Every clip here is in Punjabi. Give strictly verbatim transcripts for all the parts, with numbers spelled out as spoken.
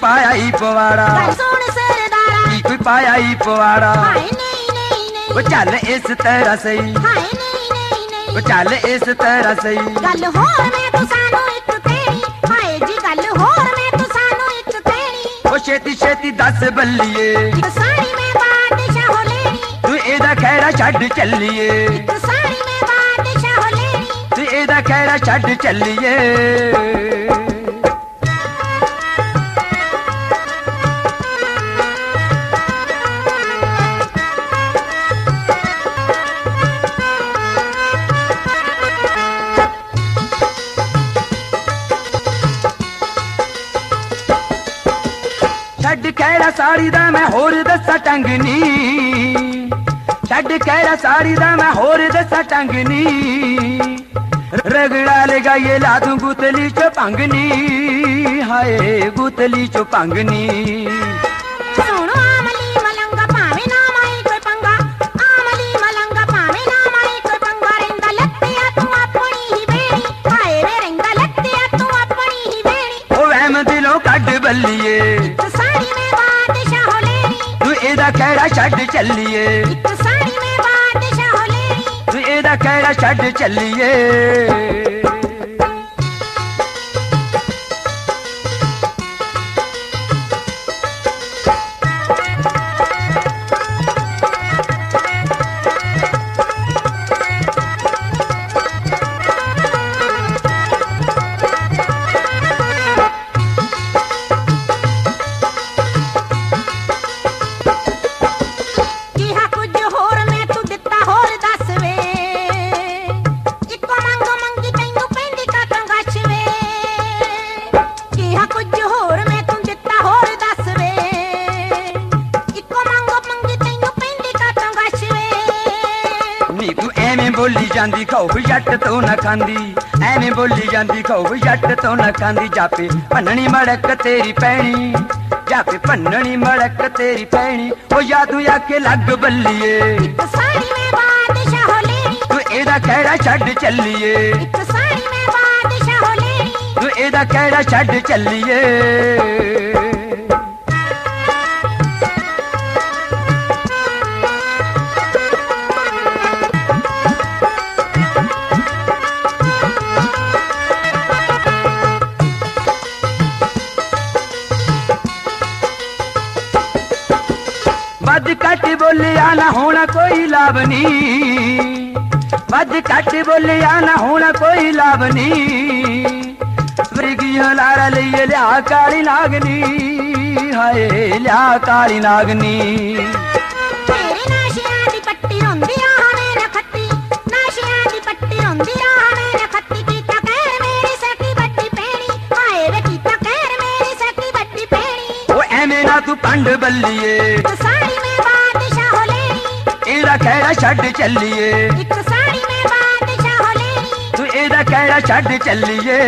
पाया ही पवाड़ा सुन सरदारा की कोई पाया ही पवाड़ा हाय नहीं नहीं नहीं वो चल इस तरह सही हाय नहीं नहीं नहीं वो चल इस तरह सही गल होर मैं तू सानू एक कहनी हाय जी गल होर मैं तू सानू एक कहनी वो छेती छेती दस बल्लिए एक साड़ी में बादशाह हो लेनी तू एदा खैरा छड़ चलिए एक साड़ी में बादशाह हो लेनी तू एदा खैरा छड़ चलिए छड़ खैरा साड़ी दा मैं होर दसा टंगनी छड़ खैरा साड़ी दा मैं होर दसा टंगनी रगड़ा लगाइए ला दूं गुतली चो पंगनी हाय गुतली चो पंगनी सुनो आमली मलंगा पावे ना माई कोई पंगा आमली मलंगा पावे ना माई कोई पंगा रेंदा लत्तिया तू अपनी ही बेड़ी हाय रे रेंदा लत्तिया तू अपनी ही बेड़ी ओ वहम दिलों कड बल्लिए एक साड़ी में बादशाह हो लेनी तू एदा खैरा छड़ चलिए एक साड़ी में बादशाह हो लेनी तू एदा खैरा छड़ चलिए ਕਿਹਾ ਕੁਝ ਹੋਰ ਮੈਂ ਤੂੰ ਦਿੱਤਾ ਹੋਰ ਦੱਸ ਵੇ ਇੱਕੋ ਮੰਗ ਮੰਗੀ ਤੈਨੂੰ ਪੈਂਦੀ ਕਾਤੋਂ ਗੱਛ ਵੇ ਕਿਹਾ ਕੁਝ ਹੋਰ ਮੈਂ ਤੂੰ ਦਿੱਤਾ ਹੋਰ ਦੱਸ ਵੇ ਇੱਕੋ ਮੰਗ ਮੰਗੀ ਤੈਨੂੰ ਪੈਂਦੀ ਕਾਤੋਂ ਗੱਛ ਵੇ ਨੀ ਤੂੰ ਐਵੇਂ ਬੋਲੀ ਜਾਂਦੀ ਖੌਫ ਜੱਟ ਤੋਂ ਨਾ ਖਾਂਦੀ ਐਵੇਂ ਬੋਲੀ ਜਾਂਦੀ ਖੌਫ ਜੱਟ ਤੋਂ ਨਾ ਖਾਂਦੀ ਜਾਪੇ ਭੰਨਣੀ ਮੜਕ ਤੇਰੀ ਪੈਣੀ ਜਾਪੇ ਭੰਨਣੀ ਮੜਕ ਤੇਰੀ ਪੈਣੀ ਉਹ ਯਾਦੂ ਆਕੇ ਲੱਗ ਬੱਲੀਏ ਇੱਕ ਸਾੜੀ ਮੈਂ ਬਾਦਸ਼ਾਹ ਹੋ ਲੈਣੀ ਤੂੰ ਇਹਦਾ ਖੈੜਾ ਛੱਡ ਚੱਲੀਏ ਇੱਕ ਸਾੜੀ ਮੈਂ ਬਾਦਸ਼ਾਹ ਹੋ ਲੈਣੀ ਤੂੰ ਇਹਦਾ ਖੈੜਾ ਛੱਡ ਚੱਲੀਏ ਵੱਧ ਘੱਟ ਬੋਲਿਆ ਨਾ ਹੋਣਾ ਕੋਈ ਲਾਭ ਨੀ ਵੱਧ ਘੱਟ ਬੋਲਿਆ ਨਾ ਹੋਣਾ ਕੋਈ ਲਾਭ ਨੀ ਵਰਗੀਆਂ ਲਾਰਾ ਲਈਏ ਲਿਆ ਕਾਲੀ ਨਾਗਨੀ ਹਾਏ ਲਿਆ ਕਾਲੀ ਨਾਗਨੀ ਤੇਰੇ ਨਾਸ਼ਿਆਂ ਦੀ ਪੱਟੀ ਰੋਂਦੀਆਂ ਹਵੇਂ ਨਾ ਖੱਤੀ ਨਾਸ਼ਿਆਂ ਦੀ ਪੱਟੀ ਰੋਂਦੀਆਂ ਹਵੇਂ ਨਾ ਖੱਤੀ ਕੀਤਾ ਕਹਿਰ ਮੇਰੀ ਸਕੀ ਵੱਡੀ ਪੈਣੀ ਹਾਏ ਵੇ ਕੀਤਾ ਕਹਿਰ ਮੇਰੀ ਸਕੀ ਵੱਡੀ ਪੈਣੀ ਉਹ ਐਵੇਂ ਨਾ ਤੂੰ ਪੰਡ ਬੱਲੀਏ ਇੱਕ ਸਾੜੀ ਮੈਂ ਬਾਦਸ਼ਾਹ ਹੋ ਲੈਣੀ ਇਹਦਾ ਖੈੜਾ ਛੱਡ ਚੱਲੀਏ ਇੱਕ ਸਾੜੀ ਮੈਂ ਬਾਦਸ਼ਾਹ ਹੋ ਲੈਣੀ ਤੂੰ ਇਹਦਾ ਖੈੜਾ ਛੱਡ ਚੱਲੀਏ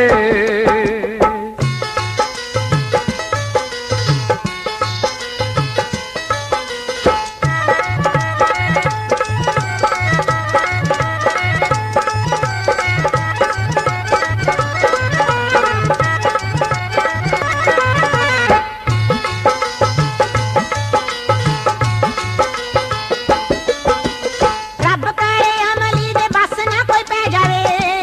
ਰੱਬ ਕਰੇ ਅਮਲੀ ਦੇ ਬਸ ਨਾ ਕੋਈ ਪੈ ਜਾਵੇ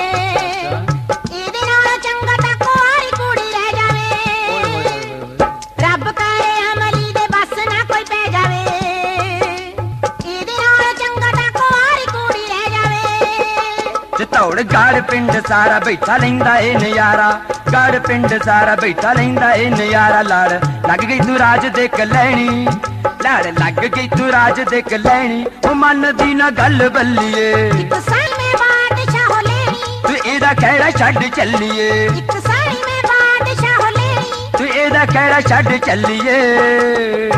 ਇਹਦੇ ਨਾਲ ਚੰਗਾ ਤਾਂ ਕੁਆਰੀ ਕੁੜੀ ਰਹਿ ਜਾਵੇ ਰੱਬ ਕਰੇ ਅਮਲੀ ਦੇ ਬਸ ਨਾ ਕੋਈ ਪੈ ਜਾਵੇ ਇਹਦੇ ਨਾਲ ਚੰਗਾ ਤਾਂ ਕੁਆਰੀ ਕੁੜੀ ਰਹਿ ਜਾਵੇ ਚਤੌੜ ਗੜ ਪਿੰਡ ਸਾਰਾ ਬੈਠਾ ਲੈਂਦਾ ਏ ਨਜ਼ਾਰਾ ਗੜ ਪਿੰਡ ਸਾਰਾ ਬੈਠਾ ਲੈਂਦਾ ਏ ਨਜ਼ਾਰਾ ਲੜ ਲੱਗ ਗਈ ਤੂੰ ਰਾਜ ਦੇਖ ਲੈਣੀ ਲੜ ਲੱਗ ਗਈ ਤੂੰ ਰਾਜ ਦੇਖ ਲੈਣੀ ਉਹ ਮਨ ਦੀ ਨਾ ਗੱਲ ਬੱਲੀਏ ਇੱਕ ਸਾੜੀ ਮੈਂ ਬਾਦਸ਼ਾਹ ਹੋ ਲੈਣੀ ਤੂੰ ਇਹਦਾ ਖੈੜਾ ਛੱਡ ਚੱਲੀਏ ਇੱਕ ਸਾੜੀ ਮੈਂ ਬਾਦਸ਼ਾਹ ਹੋ ਲੈਣੀ ਤੂੰ ਇਹਦਾ ਖੈੜਾ ਛੱਡ ਚੱਲੀਏ